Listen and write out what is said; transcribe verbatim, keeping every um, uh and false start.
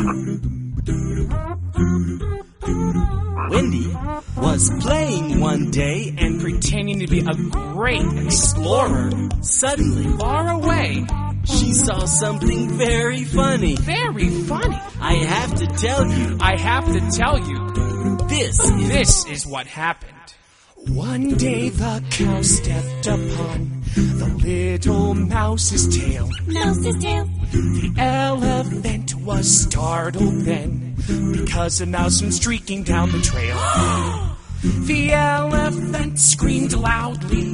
Wendy was playing one day and pretending to be a great explorer. Suddenly, Far away. she saw something very funny. Very funny. I have to tell you, I have to tell you, this is... this is what happened. One day the cow stepped upon the little mouse's tail. Mouse's tail. The elephant was startled then, because a mouse went streaking down the trail. The elephant screamed loudly.